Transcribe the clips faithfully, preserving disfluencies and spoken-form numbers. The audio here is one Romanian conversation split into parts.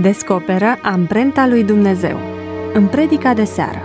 Descoperă amprenta lui Dumnezeu în predica de seară.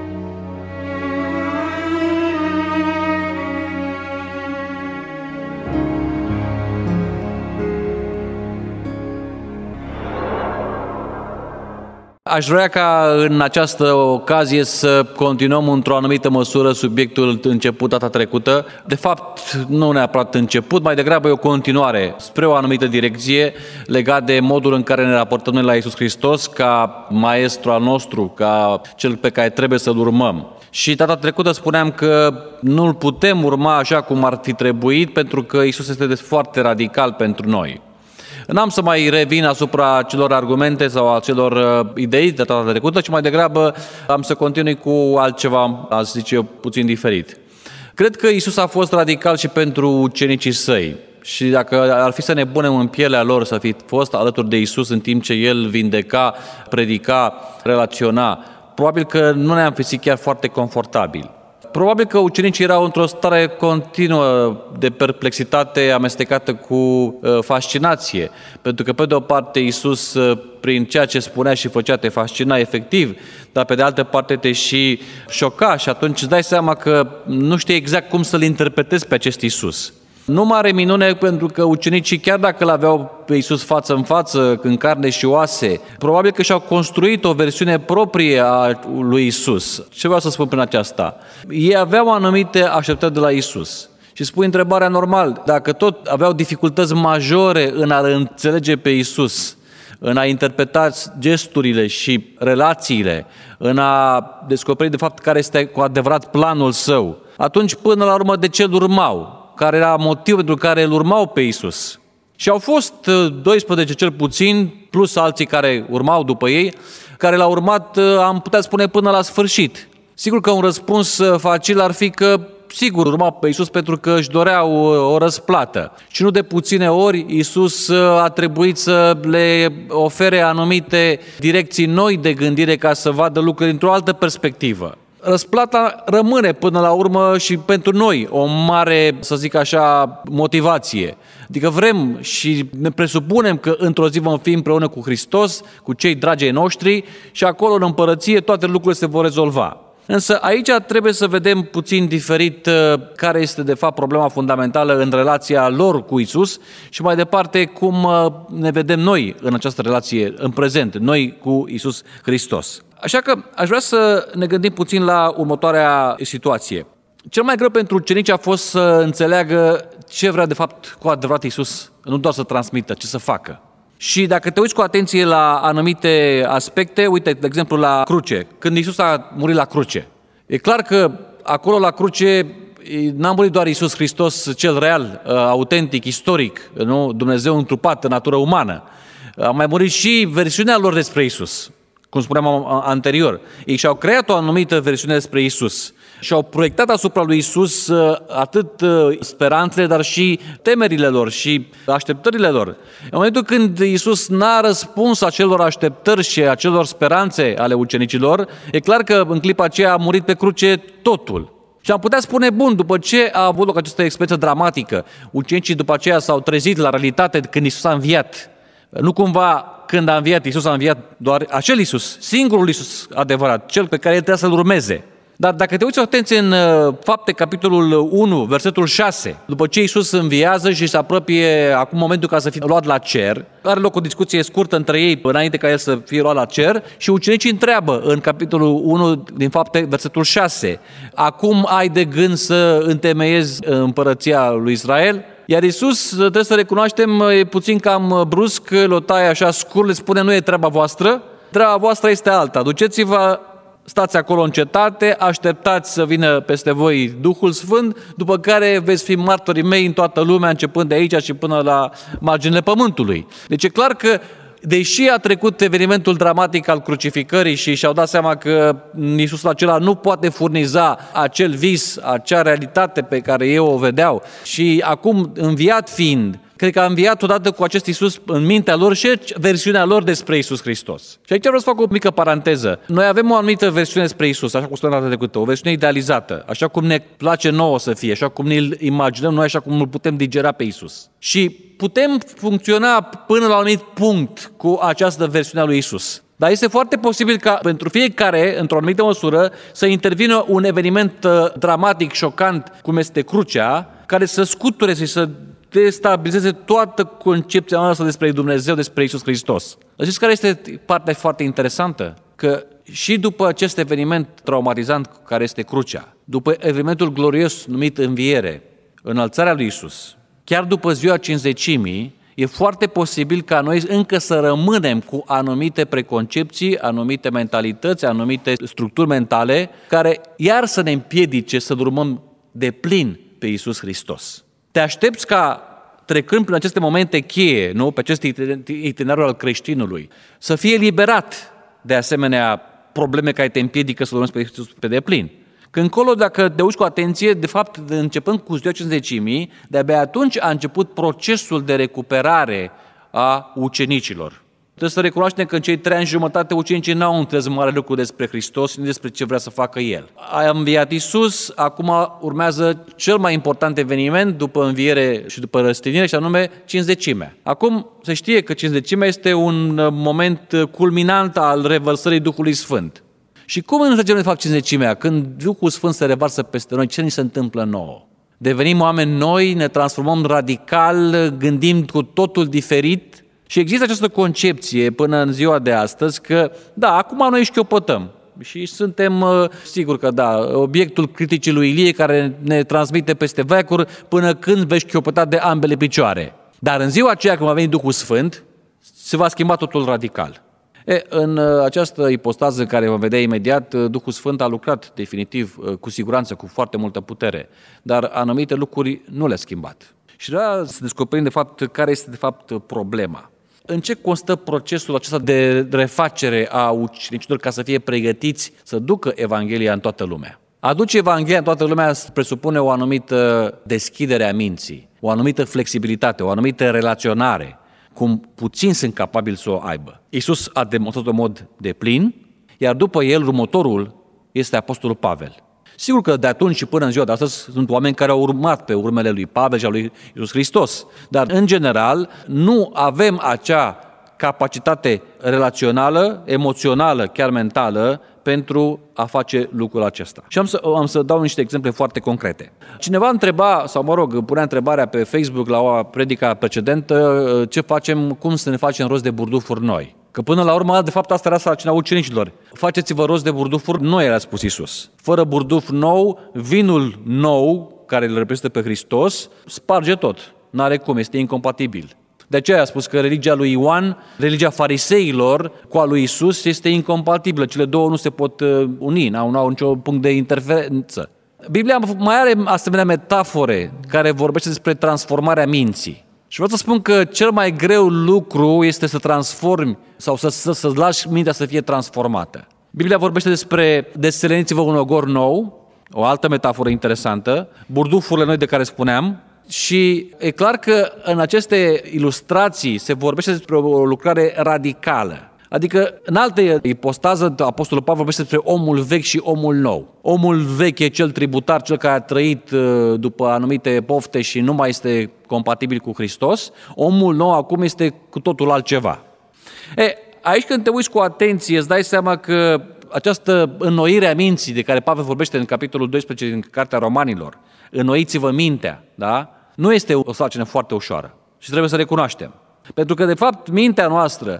Aș vrea ca în această ocazie să continuăm într-o anumită măsură subiectul început data trecută. De fapt, nu neapărat început, mai degrabă e o continuare spre o anumită direcție legat de modul în care ne raportăm noi la Iisus Hristos ca maestru al nostru, ca cel pe care trebuie să-L urmăm. Și data trecută spuneam că nu-L putem urma așa cum ar fi trebuit, pentru că Iisus este foarte radical pentru noi. N-am să mai revin asupra celor argumente sau a celor uh, idei de data trecută, ci mai degrabă am să continui cu altceva, aș zice, puțin diferit. Cred că Iisus a fost radical și pentru ucenicii săi. Și dacă ar fi să ne punem în pielea lor, să fi fost alături de Iisus în timp ce El vindeca, predica, relaționa, probabil că nu ne-am fi chiar foarte confortabili. Probabil că ucenicii erau într-o stare continuă de perplexitate amestecată cu fascinație, pentru că pe de o parte Iisus, prin ceea ce spunea și făcea, te fascina efectiv, dar pe de altă parte te și șoca și atunci îți dai seama că nu știi exact cum să-L interpretezi pe acest Iisus. Nu mare minune, pentru că ucenicii, chiar dacă l-aveau pe Iisus față în față, în carne și oase, probabil că și-au construit o versiune proprie a lui Iisus. Ce vreau să spun prin aceasta? Ei aveau anumite așteptări de la Iisus. Și spui întrebarea normal, dacă tot aveau dificultăți majore în a înțelege pe Iisus, în a interpreta gesturile și relațiile, în a descoperi de fapt care este cu adevărat planul Său, atunci până la urmă de ce îl urmau? Care era motivul pentru care îl urmau pe Iisus. Și au fost doisprezece cel puțin, plus alții care urmau după ei, care l-au urmat, am putea spune, până la sfârșit. Sigur că un răspuns facil ar fi că, sigur, urmau pe Iisus pentru că își doreau o răsplată. Și nu de puține ori Iisus a trebuit să le ofere anumite direcții noi de gândire ca să vadă lucrurile dintr-o altă perspectivă. Răsplata rămâne până la urmă și pentru noi o mare, să zic așa, motivație. Adică vrem și ne presupunem că într-o zi vom fi împreună cu Hristos, cu cei dragi ai noștri și acolo în împărăție toate lucrurile se vor rezolva. Însă aici trebuie să vedem puțin diferit care este de fapt problema fundamentală în relația lor cu Iisus și mai departe cum ne vedem noi în această relație în prezent, noi cu Iisus Hristos. Așa că aș vrea să ne gândim puțin la următoarea situație. Cel mai greu pentru ucenici a fost să înțeleagă ce vrea de fapt cu adevărat Iisus, nu doar să transmită, ci să facă. Și dacă te uiți cu atenție la anumite aspecte, uite, de exemplu, la cruce, când Iisus a murit la cruce, e clar că acolo la cruce n-a murit doar Iisus Hristos, cel real, autentic, istoric, nu? Dumnezeu întrupat în natură umană. A mai murit și versiunea lor despre Iisus. Cum spuneam anterior, ei și-au creat o anumită versiune despre Iisus și-au proiectat asupra lui Iisus atât speranțele, dar și temerile lor și așteptările lor. În momentul când Iisus n-a răspuns acelor așteptări și acelor speranțe ale ucenicilor, e clar că în clipa aceea a murit pe cruce totul. Și am putea spune, bun, după ce a avut loc această experiență dramatică, ucenicii după aceea s-au trezit la realitate când Iisus a înviat. Nu cumva când a înviat Iisus, a înviat doar acel Iisus, singurul Iisus adevărat, cel pe care el trebuie să-L urmeze. Dar dacă te uiți atenție în Fapte, capitolul unu, versetul șase, după ce Iisus înviază și se apropie acum momentul ca să fie luat la cer, are loc o discuție scurtă între ei înainte ca el să fie luat la cer și ucenicii întreabă în capitolul unu din Fapte, versetul șase, acum ai de gând să întemeiezi împărăția lui Israel? Iar Iisus, trebuie să recunoaștem, e puțin cam brusc, l-o taie așa scurt, le spune, nu e treaba voastră, treaba voastră este alta, duceți-vă, stați acolo în cetate, așteptați să vină peste voi Duhul Sfânt, după care veți fi martorii mei în toată lumea, începând de aici și până la marginile pământului. Deci e clar că, deși a trecut evenimentul dramatic al crucificării și și-au dat seama că Iisus acela nu poate furniza acel vis, acea realitate pe care ei o vedeau și acum, înviat fiind, cred că a înviat odată cu acest Iisus în mintea lor și versiunea lor despre Iisus Hristos. Și aici vreau să fac o mică paranteză. Noi avem o anumită versiune despre Iisus, așa cum spuneam data trecută, o versiune idealizată, așa cum ne place nouă să fie, așa cum ne-l imaginăm noi, așa cum îl putem digera pe Iisus. Și putem funcționa până la un anumit punct cu această versiune a lui Iisus. Dar este foarte posibil ca pentru fiecare, într-o anumită măsură, să intervină un eveniment dramatic, șocant, cum este crucea, care să scuture și să destabilizeze toată concepția noastră despre Dumnezeu, despre Iisus Hristos. Știți care este partea foarte interesantă? Că și după acest eveniment traumatizant care este crucea, după evenimentul glorios numit înviere, înălțarea lui Iisus, chiar după ziua cincizecimii, e foarte posibil ca noi încă să rămânem cu anumite preconcepții, anumite mentalități, anumite structuri mentale, care iar să ne împiedice să urmăm de plin pe Iisus Hristos. Te aștepți ca, trecând prin aceste momente cheie, nu, pe acest itinerariu al creștinului, să fie eliberat de asemenea probleme care te împiedică să urmezi pe Iisus pe deplin. Că încolo, dacă te uiți cu atenție, de fapt, începând cu ziua cincizecimii, de-abia atunci a început procesul de recuperare a ucenicilor. Trebuie să recunoaștem că în cei trei ani și jumătate ucenicii n-au înțeles mare lucru despre Hristos, nici despre ce vrea să facă El. A înviat Iisus, acum urmează cel mai important eveniment după înviere și după răstignire, și anume cincizecimea. Acum se știe că cincizecimea este un moment culminant al revărsării Duhului Sfânt. Și cum înțelegem de fapt cincizecimea? Când Duhul Sfânt se revarsă peste noi, ce ni se întâmplă nouă? Devenim oameni noi, ne transformăm radical, gândim cu totul diferit și există această concepție până în ziua de astăzi că, da, acum noi șchiopătăm și suntem, sigur că da, obiectul criticii lui Ilie care ne transmite peste veacuri până când vei șchiopăta de ambele picioare. Dar în ziua aceea când va veni Duhul Sfânt, se va schimba totul radical. E, în această ipostază în care vom vedea imediat, Duhul Sfânt a lucrat definitiv, cu siguranță, cu foarte multă putere, dar anumite lucruri nu le-a schimbat. Și vreau să descoperim de fapt care este de fapt problema. În ce constă procesul acesta de refacere a ucenicilor ca să fie pregătiți să ducă Evanghelia în toată lumea? Aduce Evanghelia în toată lumea presupune o anumită deschidere a minții, o anumită flexibilitate, o anumită relaționare, cum puțin sunt capabili să o aibă. Iisus a demonstrat-o în mod deplin, iar după el următorul este Apostolul Pavel. Sigur că de atunci și până în ziua de astăzi sunt oameni care au urmat pe urmele lui Pavel și a lui Iisus Hristos, dar în general nu avem acea capacitate relațională, emoțională, chiar mentală, pentru a face lucrul acesta. Și am să, am să dau niște exemple foarte concrete. Cineva întreba, sau mă rog, punea întrebarea pe Facebook la o predica precedentă, ce facem, cum să ne facem rost de burdufuri noi. Că până la urmă, de fapt, asta era sarcina ucenicilor. Faceți-vă rost de burdufuri noi, era spus Iisus. Fără burduf nou, vinul nou, care îl reprezintă pe Hristos, sparge tot. N-are cum, este incompatibil. De aceea a spus că religia lui Ioan, religia fariseilor cu a lui Iisus este incompatibilă. Cele două nu se pot uni, n-au, n-au niciun punct de interferență. Biblia mai are asemenea metafore care vorbește despre transformarea minții. Și vreau să spun că cel mai greu lucru este să transformi sau să, să, să lași mintea să fie transformată. Biblia vorbește despre deseleniți-vă un ogor nou, o altă metaforă interesantă, burdufurile noi de care spuneam, și e clar că în aceste ilustrații se vorbește despre o lucrare radicală. Adică în alte ipostază, Apostolul Pavel vorbește despre omul vechi și omul nou. Omul vechi e cel tributar, cel care a trăit după anumite pofte și nu mai este compatibil cu Hristos. Omul nou acum este cu totul altceva. E, aici când te uiți cu atenție, îți dai seama că această înnoire a minții de care Pavel vorbește în capitolul doisprezece din Cartea Romanilor, înnoiți-vă mintea, da? Nu este o sarcină foarte ușoară și trebuie să recunoaștem. Pentru că, de fapt, mintea noastră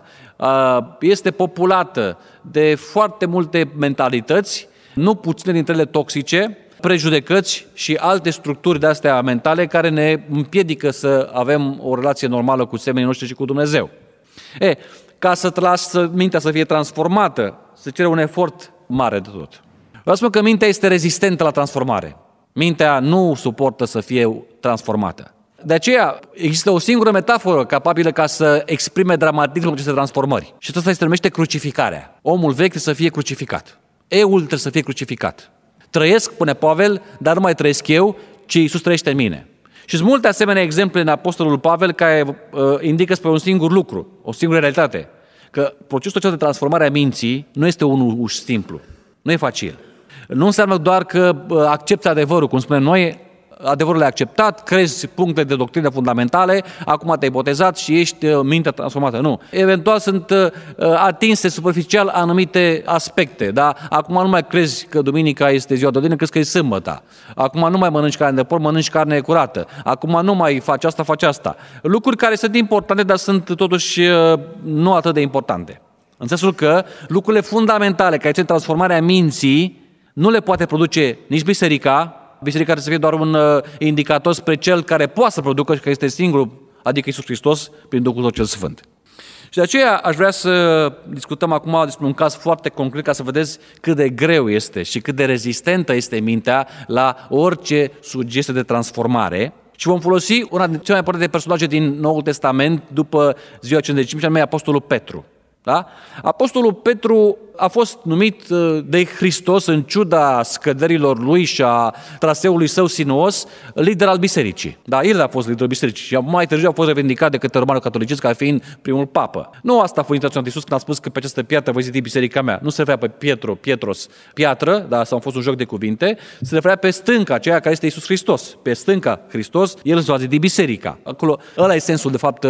este populată de foarte multe mentalități, nu puține dintre ele toxice, prejudecăți și alte structuri de-astea mentale care ne împiedică să avem o relație normală cu semenii noștri și cu Dumnezeu. E, ca să lasă mintea să fie transformată, se cere un efort mare de tot. Vreau să spun că mintea este rezistentă la transformare. Mintea nu suportă să fie transformată. De aceea există o singură metaforă capabilă ca să exprime dramatismul acestei transformări. Și asta se numește crucificarea. Omul vechi trebuie să fie crucificat. Eul trebuie să fie crucificat. Trăiesc, spune Pavel, dar nu mai trăiesc eu, ci Iisus trăiește în mine. Și sunt multe asemenea exemple în Apostolul Pavel care uh, indică spre un singur lucru, o singură realitate, că procesul acesta de transformare a minții nu este unul simplu, nu e facil. Nu înseamnă doar că uh, accepti adevărul, cum spunem noi, adevărul e acceptat, crezi puncte de doctrină fundamentale, acum te-ai botezat și ești uh, mintea transformată. Nu. Eventual sunt uh, atinse superficial anumite aspecte, da? Acum nu mai crezi că duminica este ziua de odihnă, crezi că e sâmbătă. Acum nu mai mănânci carne de porc, mănânci carne curată. Acum nu mai faci asta, faci asta. Lucruri care sunt importante, dar sunt totuși uh, nu atât de importante. În sensul că lucrurile fundamentale care țin transformarea minții nu le poate produce nici biserica. Biserica trebuie să fie doar un uh, indicator spre cel care poate să producă și care este singurul, adică Iisus Hristos, prin Duhul Său cel Sfânt. Și de aceea aș vrea să discutăm acum despre un caz foarte concret ca să vedeți cât de greu este și cât de rezistentă este mintea la orice sugestie de transformare. Și vom folosi una din cele mai importante personaje din Noul Testament după ziua cincizecimii, și anume Apostolul Petru. Da? Apostolul Petru a fost numit de Hristos, în ciuda scăderilor lui și a traseului său sinuos, lider al bisericii. Da, el a fost liderul bisericii și mai târziu a fost revendicat de către romanul catolicism ca fiind primul papă. Nu asta a fost intenționat Iisus când a spus că pe această piatră voi zidi biserica mea. Nu se referea pe Pietro, Pietros, piatră, da, sau a fost un joc de cuvinte, se referea pe stânca, aceea care este Iisus Hristos. Pe stânca Hristos, el își va zidi biserica. Acolo, ăla e sensul, de fapt,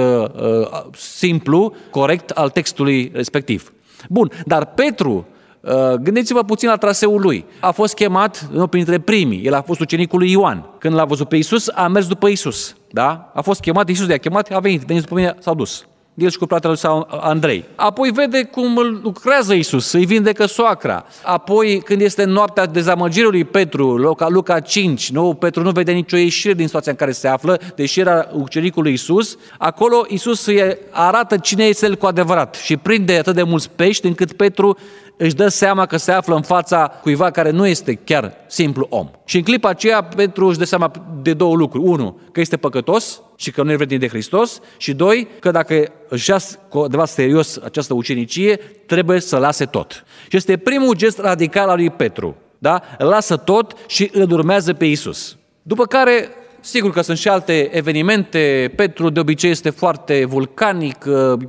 simplu, corect al textului respectiv. Bun, dar Petru, gândiți-vă puțin la traseul lui. A fost chemat nu, printre primii. El a fost ucenicul lui Ioan. Când l-a văzut pe Iisus, a mers după Iisus. Da? A fost chemat, Iisus de-a chemat, a venit, veniți după mine, s-au dus. El și cu fratele său Andrei. Apoi vede cum îl lucrează Iisus, îi vindecă soacra. Apoi, când este noaptea dezamăgirii lui Petru, Luca, Luca cinci, nu? Petru nu vede nicio ieșire din situația în care se află, deși era ucenicul lui Iisus. Acolo Iisus îi arată cine este el cu adevărat și prinde atât de mulți pești încât Petru își dă seama că se află în fața cuiva care nu este chiar simplu om. Și în clipa aceea Petru își dă seama de două lucruri. Unu, că este păcătos și că nu e vrednic de Hristos. Și doi, că dacă își ia cu adevărat serios această ucenicie, trebuie să lase tot. Și este primul gest radical al lui Petru. Da? Lasă tot și îl urmează pe Iisus. După care, sigur că sunt și alte evenimente. Petru de obicei este foarte vulcanic,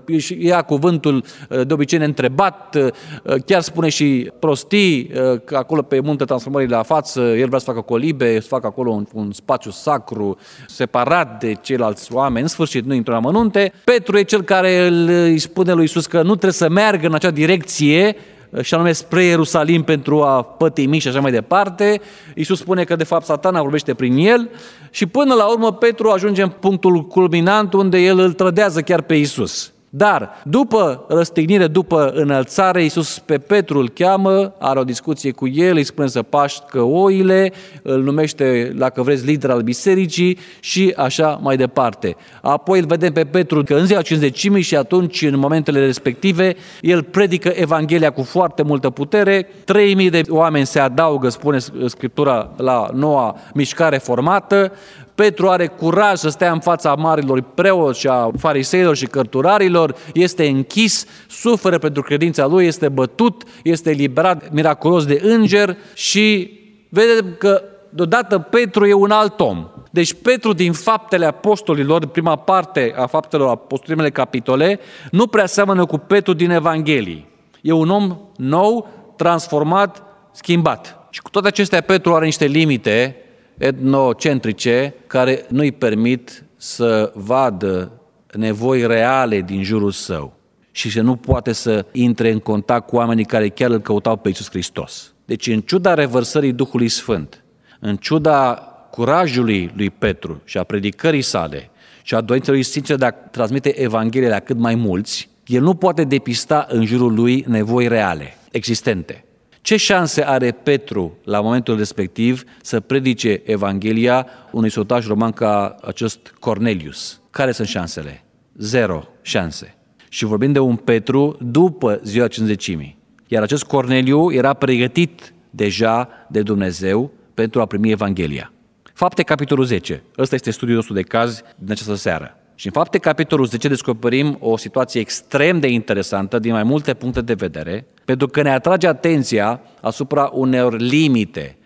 ia cuvântul de obicei neîntrebat, chiar spune și prostii, că acolo pe munte transformării la față, el vrea să facă colibe, să facă acolo un, un spațiu sacru, separat de ceilalți oameni, în sfârșit nu intră în amănunte. Petru e cel care îi spune lui Iisus că nu trebuie să meargă în acea direcție, și anume spre Ierusalim pentru a pătimi și așa mai departe. Iisus spune că de fapt Satana vorbește prin el și până la urmă Petru ajunge în punctul culminant unde el îl trădează chiar pe Iisus. Dar după răstignire, după înălțare, Iisus pe Petru îl cheamă, are o discuție cu el, îi spune să pașcă oile, îl numește, dacă vreți, lider al bisericii și așa mai departe. Apoi îl vedem pe Petru că în ziua cincizecimii și atunci, în momentele respective, el predică Evanghelia cu foarte multă putere, trei mii de oameni se adaugă, spune Scriptura, la noua mișcare formată. Petru are curaj să stea în fața marilor preoți și a fariseilor și cărturarilor, este închis, suferă pentru credința lui, este bătut, este eliberat miraculos de înger și vedem că deodată Petru e un alt om. Deci Petru din Faptele Apostolilor, prima parte a Faptelor Apostolilor, primele capitole, nu prea seamănă cu Petru din Evanghelii. E un om nou, transformat, schimbat. Și cu toate acestea Petru are niște limite etnocentrice care nu-i permit să vadă nevoi reale din jurul său și să nu poate să intre în contact cu oamenii care chiar îl căutau pe Iisus Hristos. Deci în ciuda revărsării Duhului Sfânt, în ciuda curajului lui Petru și a predicării sale și a dorinței lui sincer de a transmite Evanghelia la cât mai mulți, el nu poate depista în jurul lui nevoi reale, existente. Ce șanse are Petru la momentul respectiv să predice Evanghelia unui sotaș roman ca acest Cornelius? Care sunt șansele? Zero șanse. Și vorbim de un Petru după ziua cincizecimii. Iar acest Corneliu era pregătit deja de Dumnezeu pentru a primi Evanghelia. Fapte, capitolul zece. Ăsta este studiul nostru de caz din această seară. Și în Fapte, capitolul zece, descoperim o situație extrem de interesantă din mai multe puncte de vedere, pentru că ne atrage atenția asupra unor limite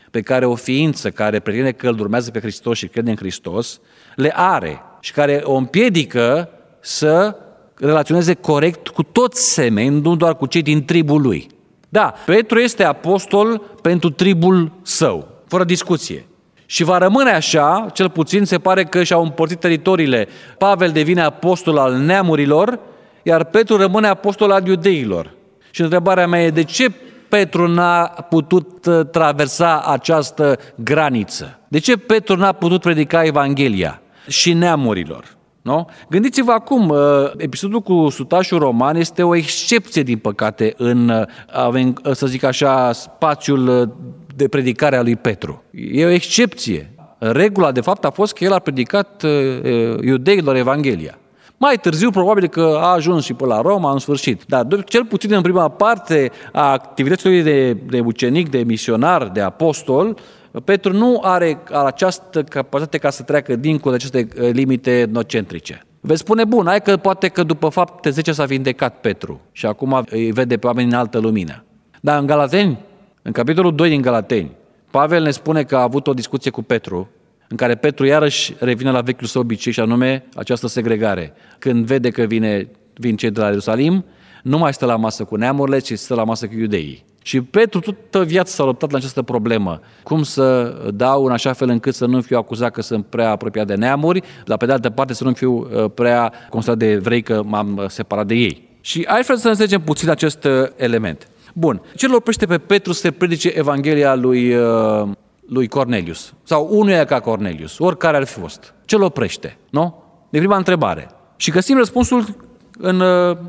pe care o ființă care pretinde că îl urmează pe Hristos și crede în Hristos, le are și care o împiedică să relaționeze corect cu toți semeni, nu doar cu cei din tribul lui. Da, Petru este apostol pentru tribul său, fără discuție. Și va rămâne așa, cel puțin se pare că și-au împărțit teritoriile. Pavel devine apostol al neamurilor, iar Petru rămâne apostol al iudeilor. Și întrebarea mea e, de ce Petru n-a putut traversa această graniță? De ce Petru n-a putut predica Evanghelia și neamurilor? Nu? Gândiți-vă acum, episodul cu sutașul roman este o excepție, din păcate, în, să zic așa, spațiul de predicare a lui Petru. E o excepție. Regula, de fapt, a fost că el a predicat iudeilor Evanghelia. Mai târziu, probabil că a ajuns și până la Roma, în sfârșit. Dar cel puțin în prima parte a activității de, de ucenic, de misionar, de apostol, Petru nu are această capacitate ca să treacă dincolo de aceste limite etnocentrice. Veți spune, bun, hai că poate că după fapte zece s-a vindecat Petru și acum îi vede pe oameni în altă lumină. Dar în Galateni, în capitolul doi din Galateni, Pavel ne spune că a avut o discuție cu Petru, în care Petru iarăși revine la vechiul său obicei și anume această segregare. Când vede că vine, vin cei de la Ierusalim, nu mai stă la masă cu neamurile, ci stă la masă cu iudeii. Și Petru toată viața s-a luptat la această problemă. Cum să dau în așa fel încât să nu fiu acuzat că sunt prea apropiat de neamuri, dar pe de altă parte să nu fiu prea considerat de evrei că m-am separat de ei. Și aici vreau să înțelegem puțin acest element. Bun, ce îl oprește pe Petru să predice Evanghelia lui, lui Cornelius? Sau unuia ca Cornelius, oricare ar fi fost. Ce îl oprește? Nu? De prima întrebare. Și găsim răspunsul în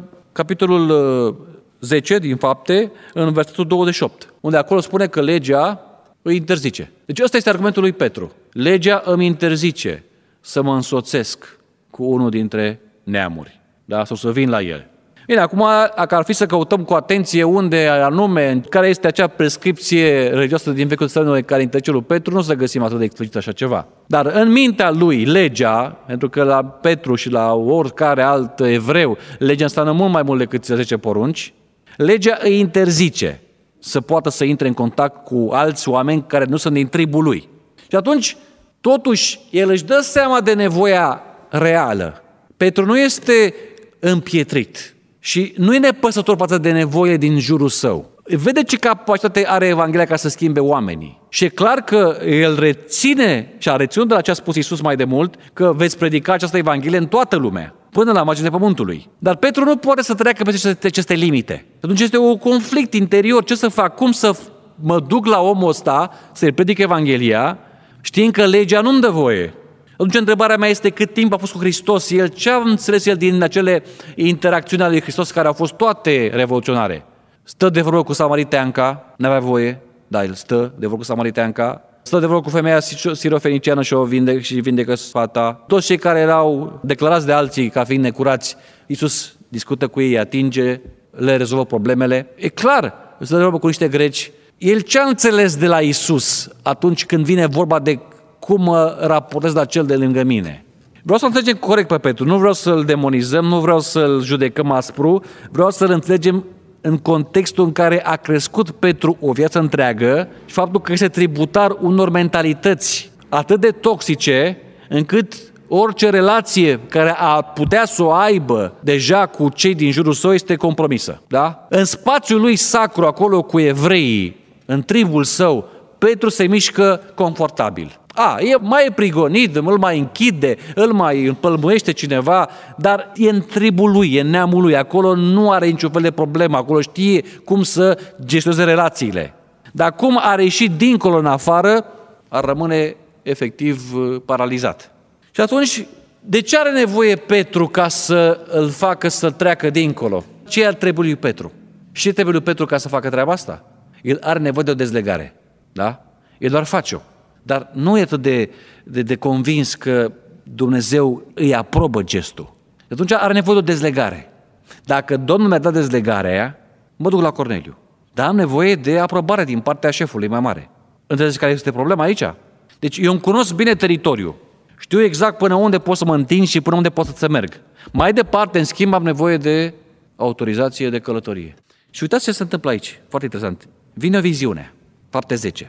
capitolul zece din Fapte, în versetul douăzeci și opt, unde acolo spune că legea îi interzice. Deci ăsta este argumentul lui Petru. Legea îmi interzice să mă însoțesc cu unul dintre neamuri, da? Sau să vin la el. Bine, acum, dacă ar fi să căutăm cu atenție unde anume, care este acea prescripție religioasă din Vechiul Testament care interzice lui Petru, nu o să găsim atât de explicit așa ceva. Dar în mintea lui, legea, pentru că la Petru și la oricare alt evreu, legea înseamnă mult mai mult decât zece porunci, legea îi interzice să poată să intre în contact cu alți oameni care nu sunt din tribul lui. Și atunci, totuși, el își dă seama de nevoia reală. Petru nu este împietrit și nu e nepăsător față de nevoie din jurul său. Vede ce capacitate are Evanghelia ca să schimbe oamenii. Și e clar că el reține și a reținut de la ce a spus Iisus mai de mult, că veți predica această Evanghelie în toată lumea, până la marginile pământului. Dar Petru nu poate să treacă peste aceste limite. Atunci este un conflict interior. Ce să fac? Cum să mă duc la omul ăsta să-i predic Evanghelia, știind că legea nu-mi dă voie? Atunci întrebarea mea este cât timp a fost cu Hristos el, ce a înțeles el din acele interacțiuni ale lui Hristos care au fost toate revoluționare? Stă de vorbă cu samariteanca, n-avea voie, da, el stă de vorbă cu samariteanca, stă de vorbă cu femeia sirofeniciană și o vindecă și vindecă fata. Toți cei care erau declarați de alții ca fiind necurați, Iisus discută cu ei, atinge, le rezolvă problemele. E clar, stă de vorbă cu niște greci. El ce a înțeles de la Iisus atunci când vine vorba de cum mă raportez la cel de lângă mine? Vreau să înțelegem corect pe Petru, nu vreau să-l demonizăm, nu vreau să-l judecăm aspru, vreau să-l înțelegem în contextul în care a crescut Petru o viață întreagă și faptul că este tributar unor mentalități atât de toxice încât orice relație care a putea să o aibă deja cu cei din jurul său este compromisă. Da? În spațiul lui sacru, acolo cu evreii, în tribul său, Petru se mișcă confortabil. A, e mai e prigonit, îl mai închide, îl mai împălmuiește cineva, dar e în tribul lui, e în neamul lui, acolo nu are niciun fel de problemă, acolo știe cum să gestioneze relațiile. Dar cum ar ieși dincolo în afară, ar rămâne efectiv paralizat. Și atunci, de ce are nevoie Petru ca să îl facă să treacă dincolo? Ce ar trebui lui Petru? Și ce trebuie lui Petru ca să facă treaba asta? El are nevoie de o dezlegare, da? El doar face-o. Dar nu e atât de, de, de convins că Dumnezeu îi aprobă gestul. Atunci are nevoie de o dezlegare. Dacă Domnul mi-a dat dezlegarea aia, mă duc la Corneliu. Dar am nevoie de aprobare din partea șefului mai mare. Înțelegeți care este problema aici? Deci eu îmi cunosc bine teritoriul. Știu exact până unde pot să mă întind și până unde pot să merg. Mai departe, în schimb, am nevoie de autorizație de călătorie. Și uitați ce se întâmplă aici. Foarte interesant. Vine o viziune. Fapte zece.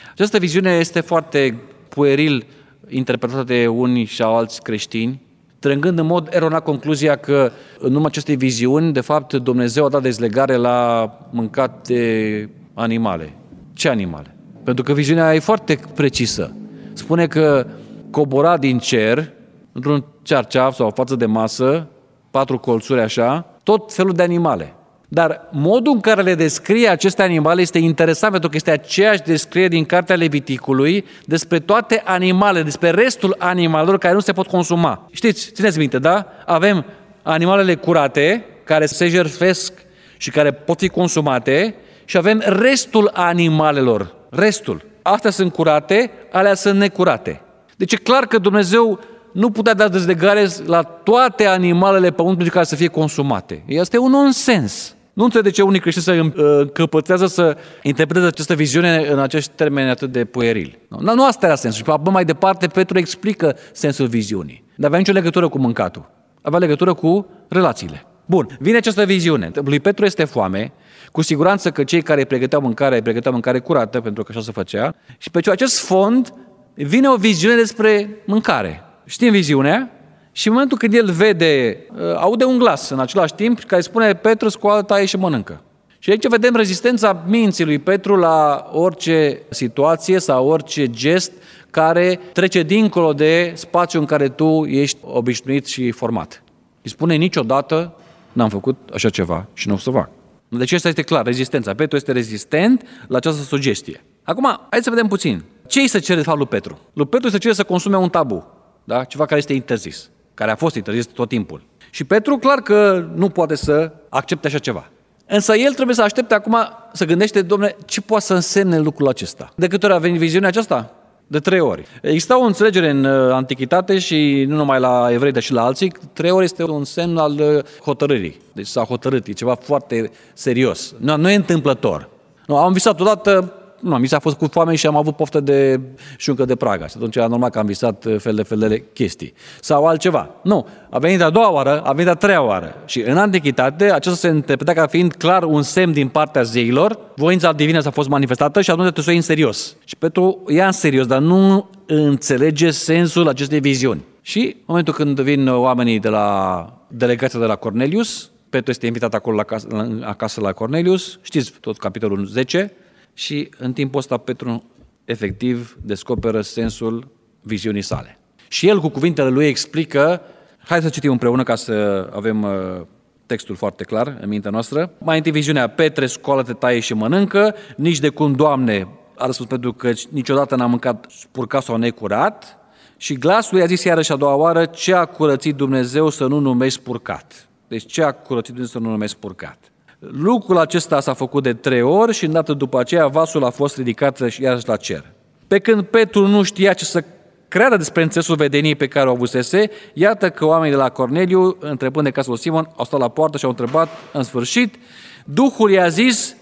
Această viziune este foarte pueril interpretată de unii și alți creștini, trăgând în mod eronat concluzia că în urma acestei viziuni, de fapt, Dumnezeu a dat dezlegare la mâncat de animale. Ce animale? Pentru că viziunea e foarte precisă. Spune că cobora din cer, într-un cearceaf sau o față de masă, patru colțuri așa, tot felul de animale. Dar modul în care le descrie aceste animale este interesant, pentru că este aceeași descriere din Cartea Leviticului despre toate animalele, despre restul animalelor care nu se pot consuma. Știți, țineți minte, da? Avem animalele curate, care se jertfesc și care pot fi consumate, și avem restul animalelor. Restul. Astea sunt curate, alea sunt necurate. Deci e clar că Dumnezeu nu putea da dezlegare la toate animalele pământului care să fie consumate. Este un nonsens. Nu înțeleg de ce unii creștini se încăpățează să interpreteze această viziune în acești termeni atât de puerili. Nu, nu asta era sensul. Și apoi mai departe Petru explică sensul viziunii. Dar avea nicio legătură cu mâncatul. Avea legătură cu relațiile. Bun, vine această viziune. Lui Petru este foame. Cu siguranță că cei care îi pregăteau mâncare, îi pregăteau mâncare curată, pentru că așa se făcea. Și pe acest fond vine o viziune despre mâncare. Știm viziunea? Și în momentul când el vede, aude un glas în același timp care spune: Petru, scoală, taie și mănâncă. Și aici vedem rezistența minții lui Petru la orice situație sau orice gest care trece dincolo de spațiul în care tu ești obișnuit și format. Îi spune: niciodată n-am făcut așa ceva și nu o să fac. Deci asta este clar, rezistența. Petru este rezistent la această sugestie. Acum, hai să vedem puțin. Ce îi se cere de fapt lui Petru? Lui Petru se cere să consume un tabu, da? Ceva care este interzis, care a fost interzis tot timpul. Și Petru clar că nu poate să accepte așa ceva. Însă el trebuie să aștepte acum, să gândește: Dom'le, ce poate să însemne lucrul acesta? De câte ori a venit viziunea aceasta? De trei ori. Exista o înțelegere în antichitate și nu numai la evrei, dar și la alții. Trei ori este un semn al hotărârii. Deci s-a hotărât, e ceva foarte serios. Nu, nu e întâmplător. Nu, am visat odată, nu, mi s-a fost cu foame și am avut poftă de șuncă de praga. Și atunci era normal că am visat fel de fel de chestii. Sau altceva. Nu, a venit a doua oară, a venit a treia oară. Și în antichitate, acesta se interpreta ca fiind clar un semn din partea zeilor. Voința divină s-a fost manifestată și atunci trebuie să o iei în serios. Și Petru ia în serios, dar nu înțelege sensul acestei viziuni. Și în momentul când vin oamenii de la delegația de la Cornelius, Petru este invitat acolo la casă, la, acasă la Cornelius, știți tot capitolul zece, și în timpul ăsta Petru efectiv descoperă sensul viziunii sale. Și el cu cuvintele lui explică, hai să citim împreună ca să avem textul foarte clar în mintea noastră. Mai întâi viziunea: Petre, scoală-te, taie și mănâncă. Nici de cum, Doamne, a răspuns Petru, că niciodată n-am mâncat spurcat sau necurat. Și glasul i-a zis iarăși a doua oară: ce a curățit Dumnezeu să nu numești spurcat? Deci ce a curățit Dumnezeu să nu numești spurcat? Lucrul acesta s-a făcut de trei ori și îndată după aceea vasul a fost ridicat iarăși la cer. Pe când Petru nu știa ce să creadă despre înțelesul vedeniei pe care o avusese, iată că oamenii de la Corneliu, întrebând de casa lui Simon, au stat la poartă și au întrebat în sfârșit. Duhul i-a zis: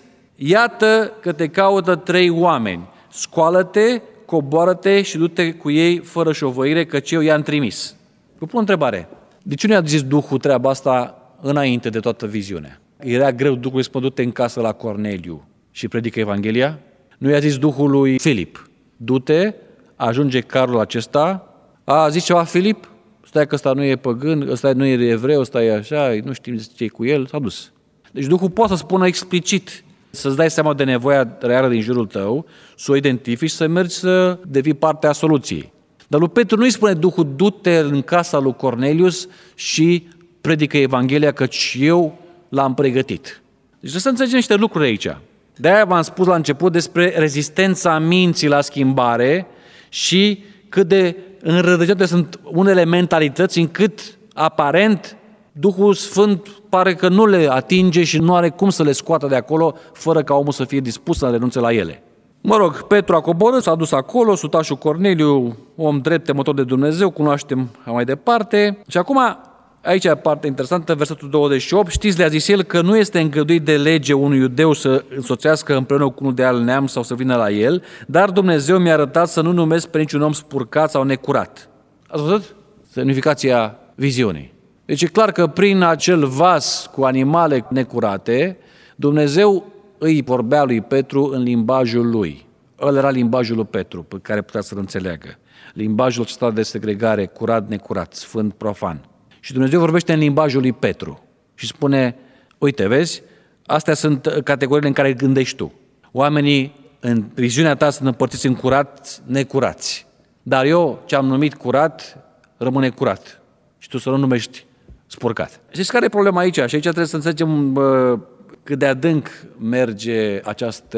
iată că te caută trei oameni, scoală-te, coboară-te și du-te cu ei fără șovăire, căci eu i-am trimis. Vă pun o întrebare. De ce nu i-a zis Duhul treaba asta înainte de toată viziunea? Era greu Duhului să spune: du-te în casă la Corneliu și predică Evanghelia? Nu i-a zis Duhului Filip: du-te, ajunge carul acesta. A zis ceva Filip? Stai că ăsta nu e păgân, ăsta nu e evreu, ăsta e așa, nu știm ce e cu el, s-a dus. Deci Duhul poate să spună explicit, să-ți dai seama de nevoia reală din jurul tău, să o identifici, să mergi să devii parte a soluției. Dar lui Petru nu îi spune Duhul: du-te în casa lui Cornelius și predică Evanghelia, căci eu l-am pregătit. Deci trebuie să înțelegem niște lucruri aici. De-aia v-am spus la început despre rezistența minții la schimbare și cât de înrădăcinate sunt unele mentalități, încât aparent Duhul Sfânt pare că nu le atinge și nu are cum să le scoată de acolo fără ca omul să fie dispus să renunțe la ele. Mă rog, Petru a coborât, s-a dus acolo, sutașul Corneliu, om drept, temător de Dumnezeu, cunoaștem mai departe. Și acum, aici e partea interesantă, versetul douăzeci și opt, știți, le-a zis el că nu este îngăduit de lege unui iudeu să însoțească împreună cu unul de alt neam sau să vină la el, dar Dumnezeu mi-a arătat să nu numesc pe niciun om spurcat sau necurat. Ați văzut? Semnificația viziunii. Deci e clar că prin acel vas cu animale necurate, Dumnezeu îi vorbea lui Petru în limbajul lui. Ăla era limbajul lui Petru, pe care putea să-l înțeleagă. Limbajul acesta de segregare, curat, necurat, sfânt, profan. Și Dumnezeu vorbește în limbajul lui Petru și spune, uite, vezi, astea sunt categoriile în care gândești tu. Oamenii în viziunea ta sunt împărțiți în curați, necurați. Dar eu, ce am numit curat, rămâne curat. Și tu să nu numești spurcat. Știți care e problema aici? Și aici trebuie să înțelegem bă, cât de adânc merge această,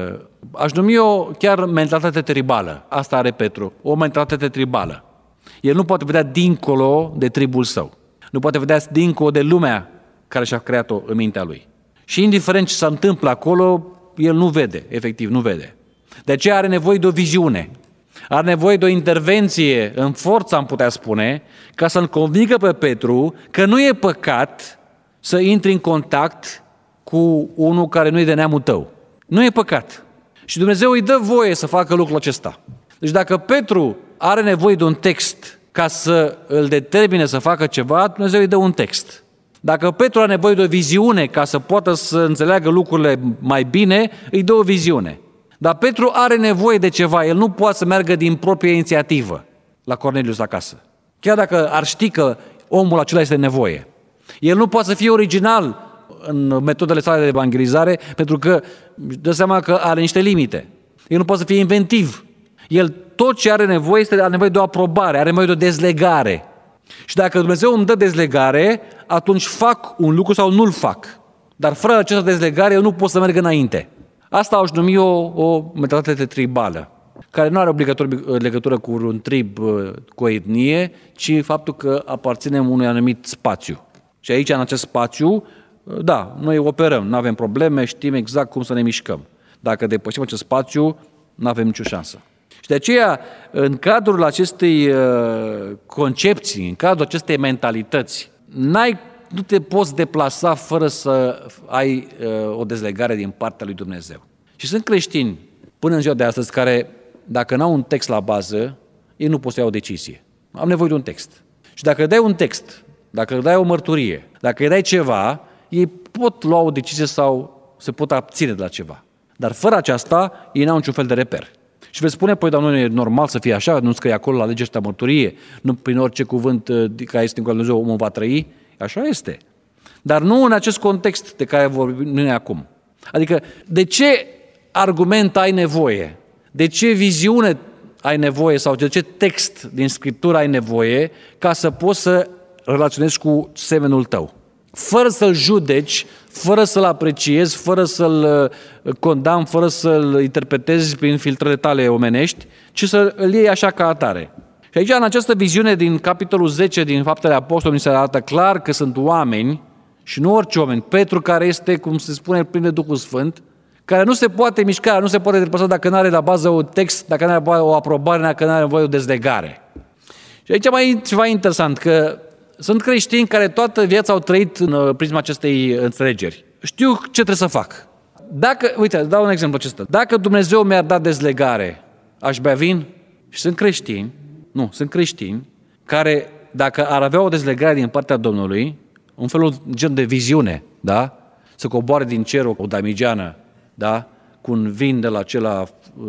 aș numi eu chiar mentalitate tribală. Asta are Petru, o mentalitate tribală. El nu poate vedea dincolo de tribul său. Nu poate vedea dincolo de lumea care și-a creat-o în mintea lui. Și indiferent ce se întâmplă acolo, el nu vede, efectiv nu vede. De aceea are nevoie de o viziune. Are nevoie de o intervenție în forță, am putea spune, ca să-l convingă pe Petru că nu e păcat să intri în contact cu unul care nu e de neamul tău. Nu e păcat. Și Dumnezeu îi dă voie să facă lucrul acesta. Deci dacă Petru are nevoie de un text ca să îl determine să facă ceva, Dumnezeu îi dă un text. Dacă Petru are nevoie de o viziune ca să poată să înțeleagă lucrurile mai bine, îi dă o viziune. Dar Petru are nevoie de ceva, el nu poate să meargă din proprie inițiativă la Cornelius acasă. Chiar dacă ar ști că omul acela este nevoie. El nu poate să fie original în metodele sale de evangelizare, pentru că dă seama că are niște limite. El nu poate să fie inventiv. El tot ce are nevoie este are nevoie de o aprobare, are nevoie de o dezlegare. Și dacă Dumnezeu îmi dă dezlegare, atunci fac un lucru sau nu-l fac. Dar fără această dezlegare eu nu pot să merg înainte. Asta aș numi o, o mentalitate tribală, care nu are obligatoriu legătură cu un trib, cu o etnie, ci faptul că aparținem unui anumit spațiu. Și aici, în acest spațiu, da, noi operăm, nu avem probleme, știm exact cum să ne mișcăm. Dacă depășim acest spațiu, nu avem nicio șansă. Și de aceea, în cadrul acestei uh, concepții, în cadrul acestei mentalități, n-ai, nu te poți deplasa fără să ai uh, o dezlegare din partea lui Dumnezeu. Și sunt creștini, până în ziua de astăzi, care, dacă n-au un text la bază, ei nu pot să iau o decizie. Am nevoie de un text. Și dacă dai un text, dacă dai o mărturie, dacă îi dai ceva, ei pot lua o decizie sau se pot abține de la ceva. Dar fără aceasta, ei n-au niciun fel de reper. Și veți spune, păi, dar nu e normal să fie așa, nu scrie acolo la legea ăștia mărturie, nu prin orice cuvânt care este în Cuvântul Dumnezeu omul va trăi, așa este. Dar nu în acest context de care vorbim noi acum. Adică, de ce argument ai nevoie? De ce viziune ai nevoie sau de ce text din Scriptură ai nevoie ca să poți să relaționezi cu semenul tău? Fără să-l judeci, fără să-l apreciezi, fără să-l condamni, fără să-l interpretezi prin filtrele tale omenești, ci să-l iei așa ca atare. Și aici, în această viziune din capitolul zece din Faptele Apostolului, se arată clar că sunt oameni, și nu orice oameni, Petru, care este, cum se spune, plin de Duhul Sfânt, care nu se poate mișca, nu se poate depăsa dacă nu are la bază un text, dacă nu are o aprobare, dacă nu are nevoie de o dezlegare. Și aici mai e ceva interesant, că sunt creștini care toată viața au trăit în prisma acestei înțelegeri. Știu ce trebuie să fac. Dacă, uite, dau un exemplu acesta. Dacă Dumnezeu mi-ar da dezlegare, aș bea vin? Și sunt creștini, nu, sunt creștini care, dacă ar avea o dezlegare din partea Domnului, un fel gen de viziune, da? Să coboare din cer o damigeană, da? Cu un vin de la acela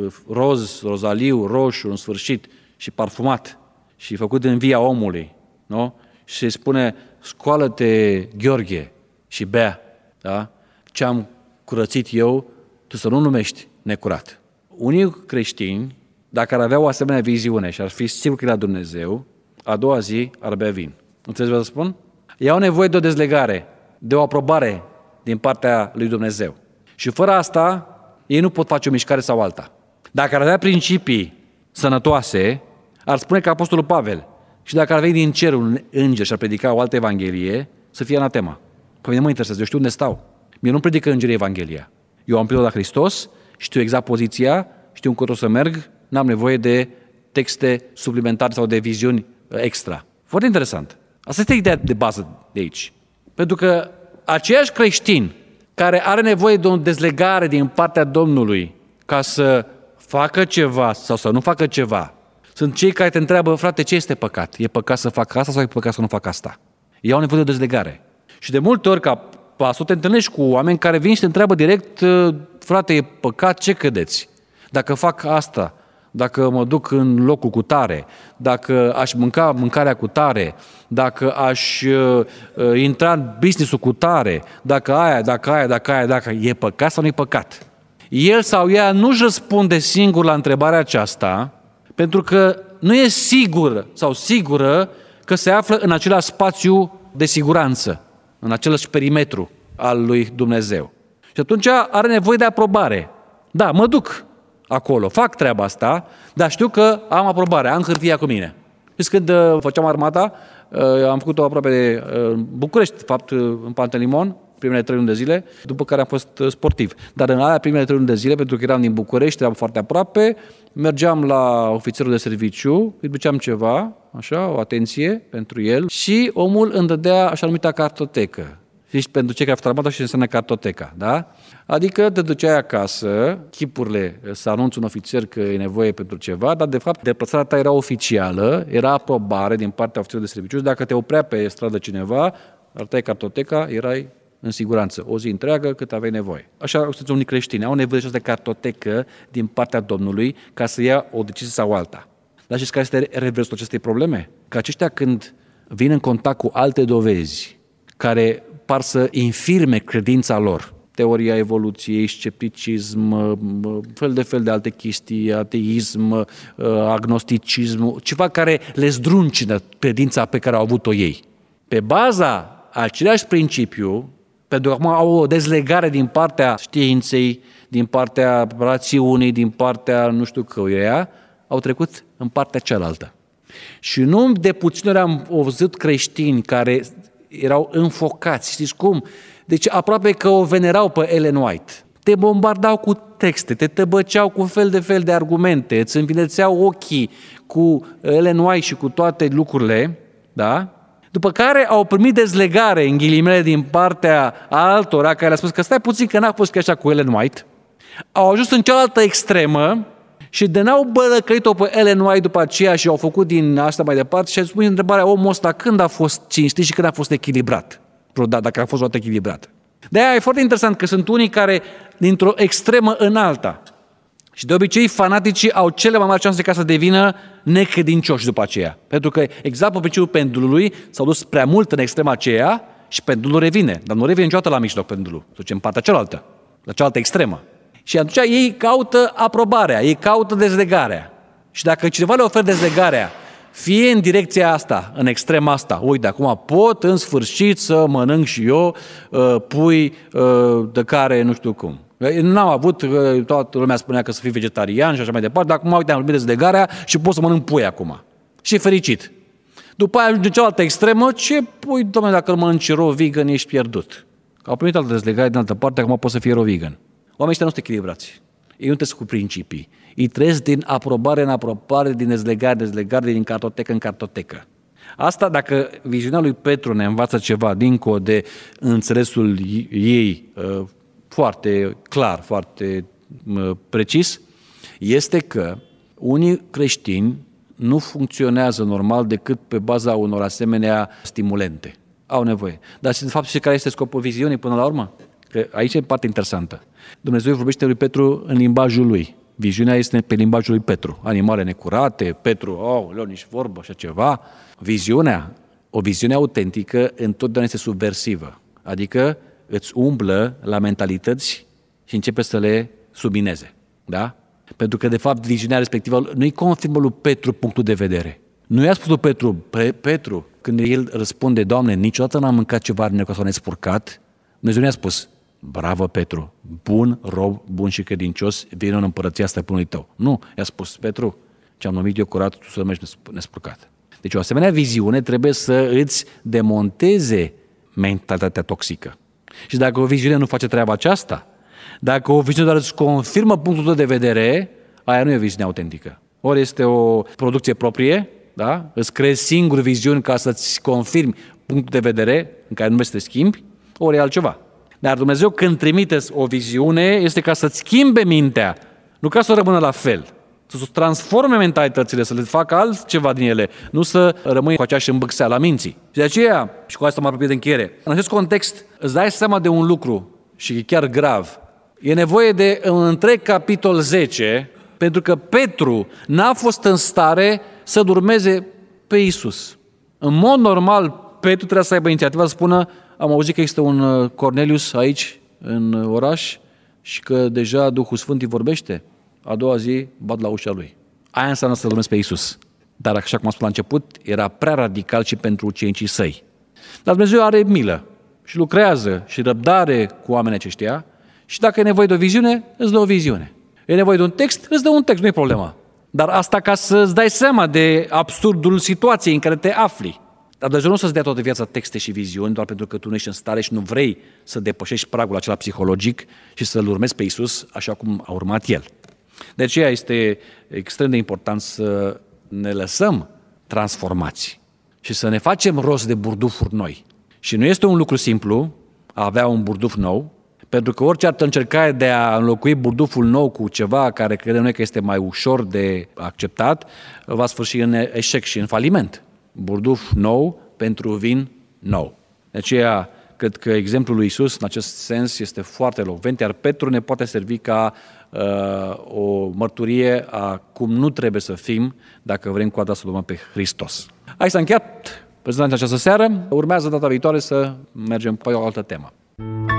roz, rozaliu, roșu, în sfârșit, și parfumat, și făcut din via omului, nu? Și se spune, scoală-te, Gheorghe, și bea, da? Ce am curățit eu, tu să nu numești necurat. Unii creștini, dacă ar avea o asemenea viziune și ar fi sigur că la Dumnezeu, a doua zi ar bea vin. Înțelegeți ce vă spun? Ei au nevoie de o dezlegare, de o aprobare din partea lui Dumnezeu. Și fără asta, ei nu pot face o mișcare sau alta. Dacă ar avea principii sănătoase, ar spune ca Apostolul Pavel, și dacă ar veni din cer un înger și ar predica o altă evanghelie, să fie anatema. Că mine mă interesează, eu știu unde stau. Mie nu predică îngerii Evanghelia. Eu am pilot la Hristos, știu exact poziția, știu încotro să merg, n-am nevoie de texte suplimentare sau de viziuni extra. Foarte interesant. Asta este ideea de bază de aici. Pentru că aceiași creștini care are nevoie de o dezlegare din partea Domnului ca să facă ceva sau să nu facă ceva, sunt cei care te întreabă, frate, ce este păcat? E păcat să fac asta sau e păcat să nu fac asta? Ei au nevoie de o dezlegare. Și de multe ori, ca pastor, te întâlnești cu oameni care vin și te întreabă direct, frate, e păcat, ce credeți? Dacă fac asta, dacă mă duc în locul cu tare, dacă aș mânca mâncarea cu tare, dacă aș uh, intra în business-ul cu tare, dacă aia, dacă aia, dacă aia, dacă e păcat sau nu e păcat. El sau ea nu-și răspunde singur la întrebarea aceasta, pentru că nu e sigur sau sigură că se află în același spațiu de siguranță, în același perimetru al lui Dumnezeu. Și atunci are nevoie de aprobare. Da, mă duc acolo, fac treaba asta, dar știu că am aprobare, am hârtia cu mine. Știți, când uh, făceam armata, uh, am făcut-o aproape de uh, București, de fapt, uh, în Pantelimon, primele trei luni de zile, după care am fost uh, sportiv. Dar în alea primele trei luni de zile, pentru că eram din București, eram foarte aproape, mergeam la ofițerul de serviciu, îi duceam ceva, așa, o atenție pentru el și omul îmi dădea așa numita cartotecă. Știți, pentru cei care au fost armata și înseamnă cartoteca, da? Adică te duceai acasă, chipurile să anunți un ofițer că e nevoie pentru ceva, dar de fapt deplasarea ta era oficială, era aprobare din partea ofițerului de serviciu și dacă te oprea pe stradă cineva, arătai cartoteca, erai în siguranță, o zi întreagă cât aveai nevoie. Așa sunt unii creștini, au nevoie de această cartotecă din partea Domnului ca să ia o decizie sau alta. Dar știți care este reversul acestei probleme? Că aceștia când vin în contact cu alte dovezi care par să infirme credința lor, teoria evoluției, scepticism, fel de fel de alte chestii, ateism, agnosticism, ceva care le zdruncină credința pe care au avut-o ei. Pe baza același principiu, pentru că acum au o dezlegare din partea științei, din partea rațiunii, din partea nu știu căuia, au trecut în partea cealaltă. Și nu de puțin ori am văzut creștini care erau înfocați, știți cum? Deci aproape că o venerau pe Ellen White. Te bombardau cu texte, te tăbăceau cu fel de fel de argumente, îți învilețeau ochii cu Ellen White și cu toate lucrurile, da? După care au primit dezlegare, în ghilimele, din partea altora care le-a spus că stai puțin că n-a fost chiar așa cu Ellen White. Au ajuns în cealaltă extremă și de n-au bălăcăit-o pe Ellen White după aceea și au făcut din asta mai departe și a spus întrebarea, omul ăsta când a fost cinstit și când a fost echilibrat? Dacă a fost o dată echilibrat. De-aia e foarte interesant că sunt unii care, dintr-o extremă în alta, și de obicei fanaticii au cele mai mari șanse ca să devină necredincioși după aceea. Pentru că exact pe principiul pendulului s-au dus prea mult în extrema aceea și pendulul revine. Dar nu revine niciodată la mijloc pendulul. Se duce în partea cealaltă, la cealaltă extremă. Și atunci ei caută aprobarea, ei caută dezlegarea. Și dacă cineva le oferă dezlegarea, fie în direcția asta, în extrema asta, uite, acum pot în sfârșit să mănânc și eu uh, pui uh, de care nu știu cum. N-am avut, toată lumea spunea că să fii vegetarian și așa mai departe, dar acum, uite, am primit dezlegarea și pot să mănânc pui acum. Și e fericit. După aia ajunge cealaltă extremă, ce pui, domnule, dacă îl mănânci raw vegan, ești pierdut. Au primit altă dezlegare din altă parte, acum pot să fie raw vegan. Oamenii ăștia nu sunt echilibrați. Ei nu trăiesc cu principii. Ei trăiesc din aprobare în aprobare, din dezlegare în dezlegare, din cartotecă în cartotecă. Asta, dacă viziunea lui Petru ne învață ceva dincolo de înțelesul ei foarte clar, foarte precis, este că unii creștini nu funcționează normal decât pe baza unor asemenea stimulente. Au nevoie. Dar, de fapt, și care este scopul viziunii până la urmă? Că aici e partea interesantă. Dumnezeu vorbește lui Petru în limbajul lui. Viziunea este pe limbajul lui Petru. Animale necurate, Petru, oh, leu, nici vorbă, așa ceva. Viziunea, o viziune autentică, întotdeauna este subversivă. Adică îți umblă la mentalități și începe să le submineze. Da? Pentru că, de fapt, viziunea respectivă nu-i confirmă lui Petru punctul de vedere. Nu i-a spus lui Petru, Petru, când el răspunde, Doamne, niciodată n-am mâncat ceva necos sau nespurcat, Dumnezeu nu i-a spus, bravo Petru, bun rob, bun și credincios, vine în împărăția stăpânului tău. Nu, i-a spus, Petru, ce-am numit eu curat, tu să mergi nespurcat. Deci o asemenea viziune trebuie să îți demonteze mentalitatea toxică. Și dacă o viziune nu face treaba aceasta, dacă o viziune doar îți confirmă punctul tău de vedere, aia nu e o viziune autentică. Ori este o producție proprie, da? Îți creezi singur viziuni ca să-ți confirmi punctul de vedere în care nu vrei să te schimbi, ori e altceva. Dar Dumnezeu când trimite o viziune este ca să-ți schimbe mintea, nu ca să rămână la fel, să transforme mentalitățile, să le facă altceva din ele, nu să rămâi cu aceeași îmbâxeală a minții. Și de aceea, și cu asta mă apropie de încheiere, în acest context îți dai seama de un lucru și e chiar grav. E nevoie de un întreg capitol zece Pentru că Petru n-a fost în stare să-L urmeze pe Iisus. În mod normal, Petru trebuia să aibă inițiativa să spună: am auzit că există un Cornelius aici, în oraș, și că deja Duhul Sfânt îi vorbește. A doua zi, bat la ușa lui. Aia înseamnă să-L urmezi pe Iisus. Dar, așa cum am spus la început, era prea radical și pentru ucenicii săi. Dar Dumnezeu are milă și lucrează și răbdare cu oamenii aceștia și dacă e nevoie de o viziune, îți dă o viziune. E nevoie de un text, îți dă un text, nu e problema. Dar asta ca să-ți dai seama de absurdul situației în care te afli. Dar Dumnezeu nu o să-ți dea toată viața texte și viziuni doar pentru că tu nu ești în stare și nu vrei să depășești pragul acela psihologic și să-L urmezi pe Iisus așa cum a urmat El. De aceea este extrem de important să ne lăsăm transformați și să ne facem rost de burdufuri noi. Și nu este un lucru simplu a avea un burduf nou, pentru că orice altă încercare de a înlocui burduful nou cu ceva care credem noi că este mai ușor de acceptat, va sfârși în eșec și în faliment. Burduf nou pentru vin nou. De aceea, cred că exemplul lui Iisus în acest sens este foarte elocvent, iar Petru ne poate servi ca uh, o mărturie a cum nu trebuie să fim dacă vrem cu adevărat să urmăm pe Hristos. Aici s-a încheiat prezentarea această seară. Urmează data viitoare să mergem pe o altă temă.